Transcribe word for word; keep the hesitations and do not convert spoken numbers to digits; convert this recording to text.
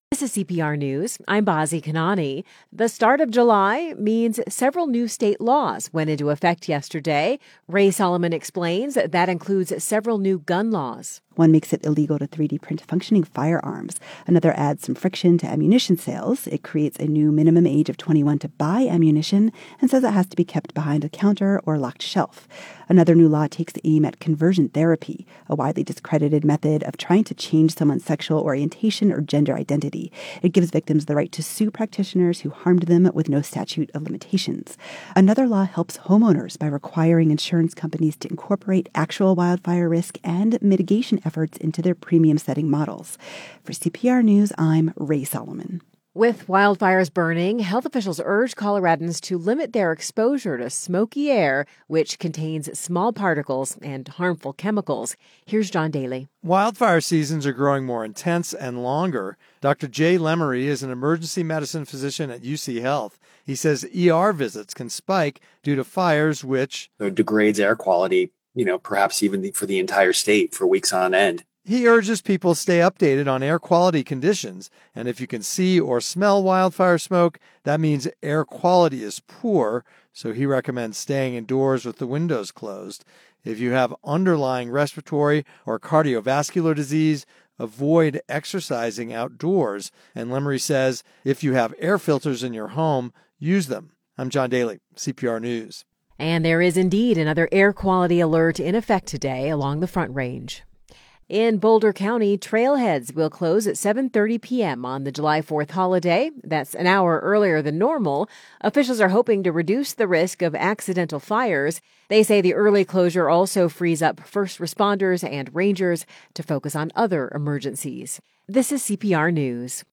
This is C P R News. I'm Bazi Kanani. The start of July means several new state laws went into effect yesterday. Ray Solomon explains that includes several new gun laws. One makes it illegal to three D print functioning firearms. Another adds some friction to ammunition sales. It creates a new minimum age of twenty-one to buy ammunition and says it has to be kept behind a counter or locked shelf. Another new law takes aim at conversion therapy, a widely discredited method of trying to change someone's sexual orientation or gender identity. It gives victims the right to sue practitioners who harmed them with no statute of limitations. Another law helps homeowners by requiring insurance companies to incorporate actual wildfire risk and mitigation efforts into their premium setting models. For C P R News, I'm Ray Solomon. With wildfires burning, health officials urge Coloradans to limit their exposure to smoky air, which contains small particles and harmful chemicals. Here's John Daly. Wildfire seasons are growing more intense and longer. Doctor Jay Lemery is an emergency medicine physician at U C Health. He says E R visits can spike due to fires, which it degrades air quality, you know, perhaps even for the entire state for weeks on end. He urges people stay updated on air quality conditions, and if you can see or smell wildfire smoke, that means air quality is poor, so he recommends staying indoors with the windows closed. If you have underlying respiratory or cardiovascular disease, avoid exercising outdoors. And Lemery says if you have air filters in your home, use them. I'm John Daly, C P R News. And there is indeed another air quality alert in effect today along the Front Range. In Boulder County, trailheads will close at seven thirty p.m. on the July fourth holiday. That's an hour earlier than normal. Officials are hoping to reduce the risk of accidental fires. They say the early closure also frees up first responders and rangers to focus on other emergencies. This is C P R News.